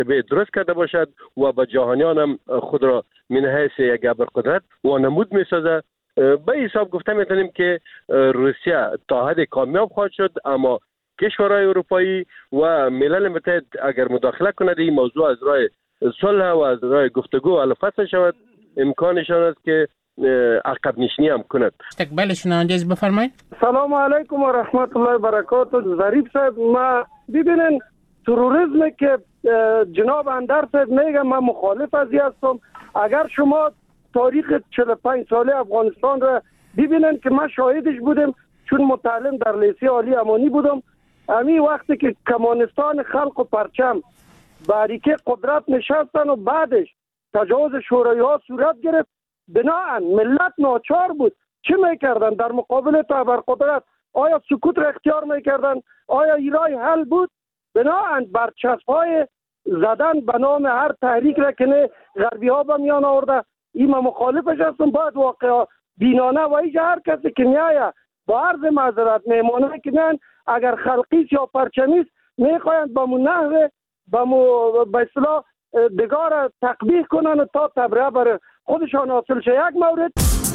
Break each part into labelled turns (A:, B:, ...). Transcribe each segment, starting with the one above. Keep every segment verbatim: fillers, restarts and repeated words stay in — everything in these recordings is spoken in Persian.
A: به درست کرده باشد و به جهانیان هم خود را من حیث یک ابرقدرت و نمود میسازد. به حساب گفته میتونیم که روسیه تا حد کامیاب خواهد شد، اما کشورهای اروپایی و ملل متحد اگر مداخله کند این موضوع از راه صلح و از راه گفتگو حل فصل شود، امکانشان است که عقب نشینی هم کند.
B: استقبال شنونده بفرمایید.
C: سلام علیکم و رحمت الله و برکاته. ظریف صاحب، ما ببینین تروریسم که جناب اندر صاحب میگه من مخالف از هستم. اگر شما تاریخ چهل و پنج ساله افغانستان را ببینن که من شاهدش بودم، چون متعلم در لیسه عالی امانی بودم، امی وقتی که کمانستان خلق و پرچم باریکه قدرت نشستن و بعدش تجاوز شوروی ها صورت گرفت، بناهن ملت ناچار بود چه میکردن در مقابل ابرقدرت؟ آیا سکوت را اختیار میکردن؟ آیا ایرای حل بود؟ بناهن برچسب‌های زدن به نام هر تحریک را که نه غربی ها به میان آورده، این من مخالفش هستم. باید واقعا بینانه و ایجا هر کسی که میایه با عرض معذرت میمانه که نه اگر خلقیست یا پرچمیست میخواهند با مو نحوه با مو به اصطلاح دگار تقبیح کنن تا تبرئه بر خودشان حاصل شه. یک مورد.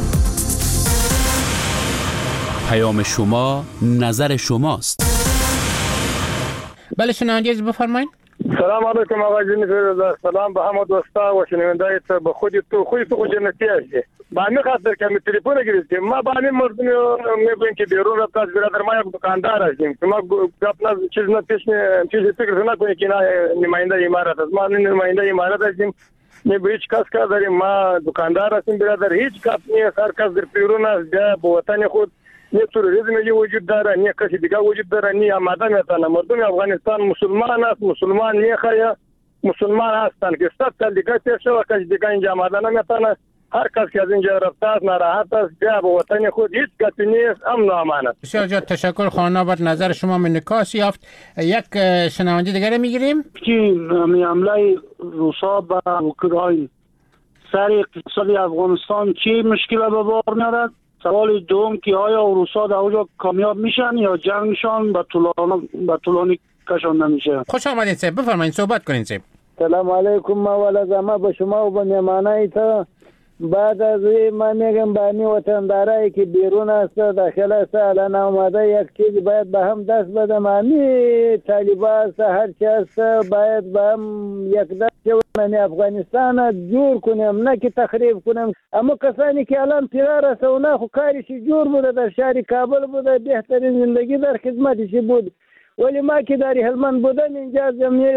D: پیام شما نظر شماست.
B: بله شنونده بفرمایید.
C: سلام علیکم آقای جنیفر، سلام به همه دوستا و شنوندای تو. به خودی تو خوی تو جنتی هستی. با همین خاطر که می تلفن گرفتیم ما با همین مردم میگویم که بیرون رفت از برادر ما یک دکاندار هستیم. ما گفتن چیز نه پیش چیزی فکر نکنی که نماینده امارات است. ما نماینده امارات هستیم. نه به هیچ کس کار داریم. ما دکاندار هستیم برادر. هیچ کس نیست. هر کس در بیرون است به وطن خود نه تروریسم وجود داره، نه کسی دیگه وجود داره، نه آماده میتونه. مردم افغانستان مسلمان است، مسلمان میخواه مسلمان هستند که صد سال دیگه پیش شود کسی دیگه اینجا آماده نمیتونه. هر کس که از اینجا رفته است ناراحت است، جا به وطن خود هیچ کسی نیست، امن و امان است.
B: بسیار زیاد تشکر. خانه آباد نظر شما منعکاس یافت. یک شنونده دیگر میگیریم
E: که حمله روسا به اوکراین سر اقتصاد افغانستان چی مشکل به بار میارد؟ سوال دوم که آیا روسا در اونجا کامیاب میشن یا جنگشان به طولانی به طولانی کشانده میشه؟
B: خوش آمدید صاحب، بفرمایید صحبت کنید صاحب.
F: سلام علیکم مولا به شما و به مهمانای تو. بعد از این من میگم به همین وطندارایی که بیرون است داخل است الان آمده یک چیز باید به هم دست بدم. همین طالبا است هر چی است باید به هم یک دست شویم، افغانستان جور کنیم نه که تخریب کنیم. اما کسانی که الان فرار است اونا خو کارش جور بوده، در شهر کابل بوده، بهترین زندگی در خدمتش بود. ولی ما که در هلمند بودم اینجا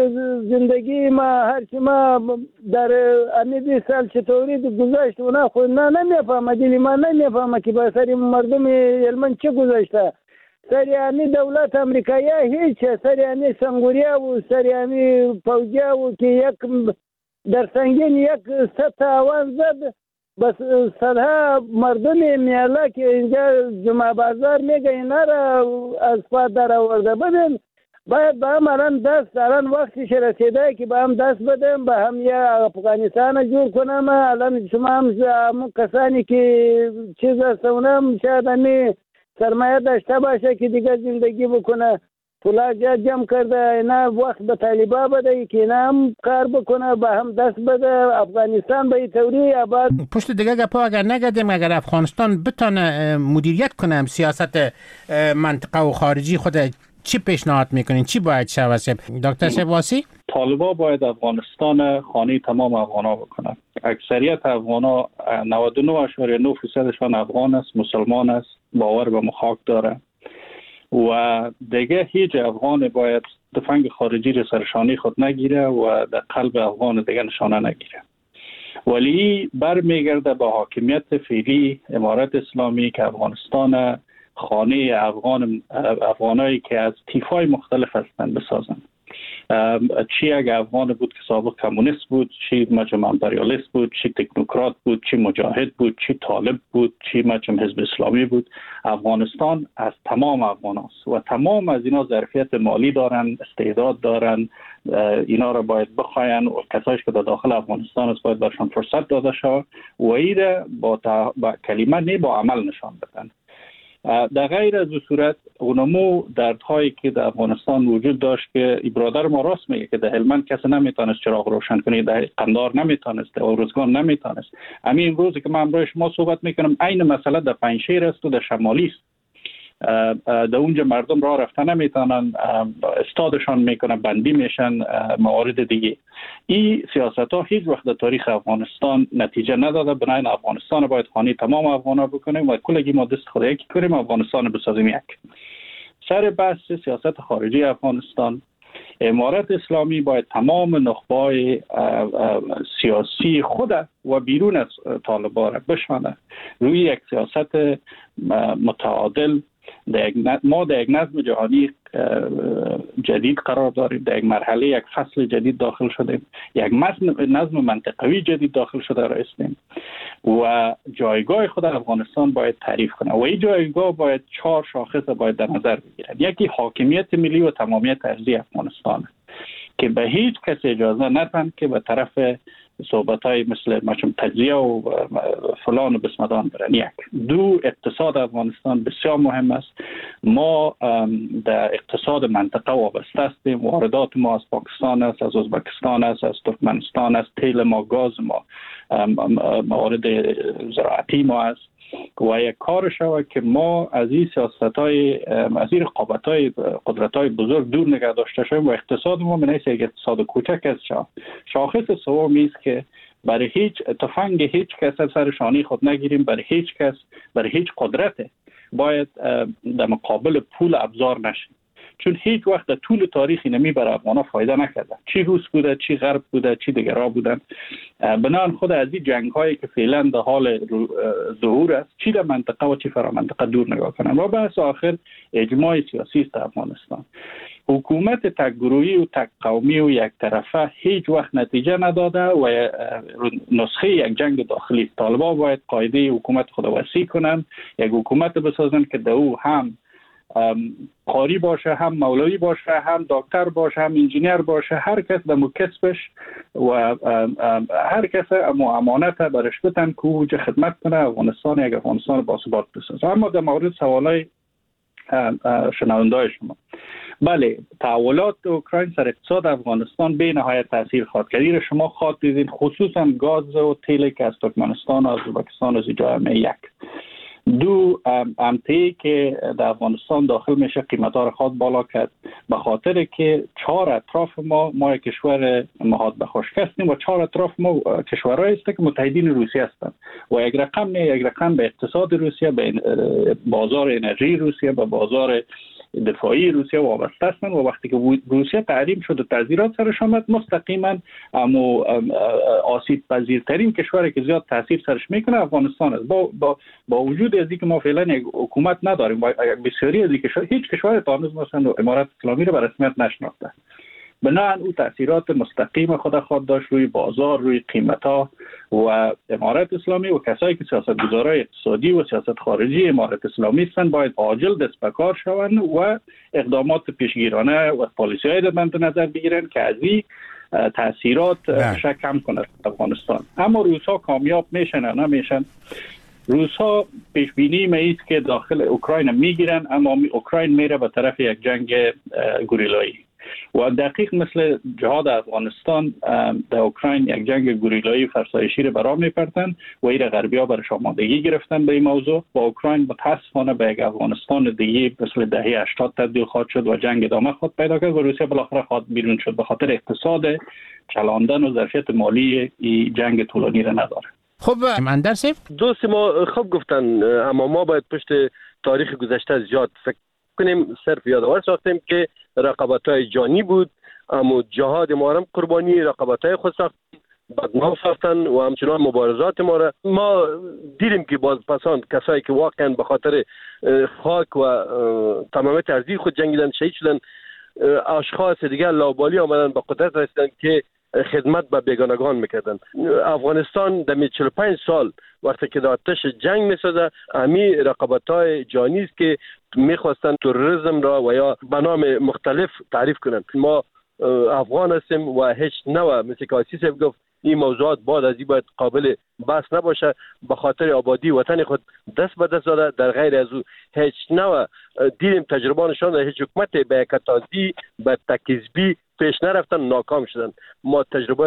F: زندگی ما هر چی ما در امی بیست سال چطوری گذشت اونا خود نه نمیفهمه، دلی ما نمیفهمه که با سری مردم هلمند چه گذشته. سری امی دولت امریکایی هیچ، سری امی سنگوریا و سری امی پوجا و که یک در سنگین یک ست آوان زد بس صدها مردم میالا که اینجا جمعه بازار میگه اینا را از پاد در آورده. ببین باید به هم الان دست الان وقتش رسیده که به هم دست بدیم، به هم یه افغانستان جور کنم. الان شما هم کسانی که چیز هستونم شاید همی سرمایه داشته باشه که دیگه زندگی بکنه، پولا جمع کرده اینا وقت به طالبا بده که اینا هم کار بکنه به هم دست بده. افغانستان به این طوری آباد.
B: پشت دیگه گپا اگر نگردیم، اگر افغانستان بتونه مدیریت کنه سیاست منطقه و خارجی خود، چی پیشنهاد میکنین؟ چی باید شود؟ دکتر سواسی؟
G: طالبا باید افغانستان خانه تمام افغانا بکنه. اکثریت افغانا نود و نه اشاریه نه فیصدشان افغان است، مسلمان است، باور به مخاک داره و دیگه هیچ افغان باید تفنگ خارجی را سرشانی خود نگیره و در قلب افغان دیگه نشانه نگیره. ولی برمیگرده به حاکمیت فعلی امارت اسلامی که افغانستان خانه افغان افغانایی که از تیفای مختلف هستند بسازن. چی اگه افغان بود که سابق کمونیست بود، چی مجمع امپریالیست بود، چی تکنوکرات بود، چی مجاهد بود، چی طالب بود، چی مجمع حزب اسلامی بود، افغانستان از تمام افغان هست و تمام از اینا ظرفیت مالی دارن، استعداد دارن. اینا را باید بخواین و کسایش که در داخل افغانستان است باید برشان فرصت داده شود و ایره با, تا... با کلمه نه با عمل نشان بدن. در غیر از صورت اونمو دردهایی که در افغانستان وجود داشت که برادر ما راست میگه که در هلمند کسی نمیتونست چراغ روشن کنه، در قندار نمیتونست، در ارزگان نمیتونست. همین امروزی که من امروز شما صحبت میکنم عین مسئله در پنجشیر است و در شمالی است. در اونجا مردم راه رفتن نمیتونن، استادشان میکنن، بندی میشن، موارد دیگه. این سیاست ها هیچ وقت در تاریخ افغانستان نتیجه نداده. بنابراین افغانستان باید خانه تمام افغانا بکنیم و کلگی ما دست خود یکی کنیم، افغانستان بسازیم یک. سر بحث سیاست خارجی افغانستان، امارت اسلامی باید تمام نخبه‌های سیاسی خود و بیرون از طالبان را بشمانه روی یک سیاست متعادل. ما در یک نظم جهانی جدید قرار داریم، در یک مرحله یک فصل جدید داخل شدیم، یک نظم منطقوی جدید داخل شده رسیدیم و جایگاه خود افغانستان باید تعریف کنه و این جایگاه باید چهار شاخص باید در نظر بگیرد. یکی حاکمیت ملی و تمامیت ارضی افغانستان که به هیچ کس اجازه ندن که به طرف صحبت‌های مثل مچم تجزیه و فلان و بسمدان برن. یک. دو، اقتصاد افغانستان بسیار مهم است. ما در اقتصاد منطقه وابسته هستیم. واردات ما از پاکستان است، از ازبکستان است، از ترکمنستان است، تیل ما، گاز ما، موارد زراعتی ما است و یک کار شود که ما از این سیاست‌های از این رقابت‌های قدرت‌های بزرگ دور نگه داشته شویم و اقتصاد ما من یک اقتصاد کوچک است. شاخص سومی است که برای هیچ تفنگ هیچ کس سر شانه خود نگیریم، برای هیچ کس، برای هیچ قدرت باید در مقابل پول ابزار نشیم، چون هیچ وقت در طول تاریخ اینمی برای افغانا فایده نکرده. چی روس بوده، چی غرب بوده، چی دیگرها بودن. بنان خود از این جنگ هایی که فعلا در حال ظهور است، چی در منطقه و چی فرا منطقه دور نگاه کنن. و بحث آخر اجماع سیاسی است افغانستان. حکومت تک گروهی و تک قومی و یک طرفه هیچ وقت نتیجه نداده و نسخه یک جنگ داخلی است. طالبان باید قاعده حکومت خود وسیع کنن، یک حکومت بسازن که در او هم قاری باشه، هم مولوی باشه، هم دکتر باشه، هم انجینیر باشه، هر کس در کسبش و هر کس امانت برش بتن که او خدمت کنه افغانستان یک افغانستان باثبات بسازه. اما در مورد سوالای شنونده‌های شما، بله، تحولات اوکراین سر اقتصاد افغانستان به نهایت تاثیر خواهد کرد. شما خواهد دیدین خصوصا گاز و تیل که از ترکمنستان و ازبکستان از اینجا یک. دو، امتی که در افغانستان داخل میشه قیمت ها را خواهد بالا کرد به خاطر که چهار اطراف ما ما یک کشور مهاد به خشک هستیم و چهار اطراف ما کشورهایی است که متحدین روسیه هستند و یک رقم یک رقم به اقتصاد روسیه، به بازار انرژی روسیه، به بازار دفاعی روسیه وابسته هستند و وقتی که روسیه تحریم شد و تعزیرات سرش آمد، مستقیما امو آسیب پذیرترین کشوری که زیاد تاثیر سرش میکنه افغانستان است. با با با وجود از اینکه ما فعلا یک حکومت نداریم و بسیاری از کشور هیچ کشور تانوز مثلا امارت اسلامی رو به رسمیت نشناخته، بنابراین او تاثیرات مستقیم خود خود داشت روی بازار، روی قیمت‌ها و امارت اسلامی و کسایی که سیاستگزارای اقتصادی و سیاست خارجی امارت اسلامی هستند باید عاجل دست به کار شوند و اقدامات پیشگیرانه و پالیسی‌های را مد نظر بگیرند که از این تاثیرات شک کم کنه افغانستان. اما روس‌ها کامیاب میشن یا نمیشن؟ روس‌ها پیش بینی می‌اید که داخل اوکراین میگیرن، اما اوکراین میره به طرف یک جنگ گوریلایی و دقیق مثل جهاد افغانستان در اوکراین یک جنگ گوریلایی فرسایشی رو برام میپرتن و این غربی‌ها برش آمادگی گرفتن به این موضوع. با اوکراین متاسفانه به یک افغانستان دیگه مثل دهه هشتاد تبدیل خواهد شد و جنگ ادامه خواهد پیدا کرد و روسیه بالاخره خواهد بیرون شد به خاطر اقتصاد چلاندن و ظرفیت مالی این جنگ طولانی را نداره.
B: خب مندر سیف
A: دوست ما خوب گفتن، اما ما باید پشت تاریخ گذشته زیاد فکر کنیم. صرف یادآور ساختیم که رقابت‌های جانی بود، اما جهاد ما هم قربانی رقابت‌های خود ساخت، بدنام ساختن و همچنان مبارزات ما را ما دیدیم که باز پسان کسایی که واقعا به خاطر خاک و تمامیت ارضی خود جنگیدن، شهید شدن، اشخاص دیگر لاابالی آمدن به قدرت رسیدن که خدمت به بیگانگان میکردن. افغانستان در چهل و پنج سال وقتی که در آتش جنگ میسازه، امی رقابت‌های جانی است که میخواستن تروریسم را و یا به نام مختلف تعریف کنن. ما افغان هستیم و هیچ نوع مثل که آسیس گفت این موضوعات بعد از این باید قابل بحث نباشه. به خاطر آبادی وطن خود دست به دست داده. در غیر از او هیچ نوع دیدیم تجربه نشان داده هیچ حکومت به کتازی به تکذبی پیش نرفتن، ناکام شدن. ما تجربه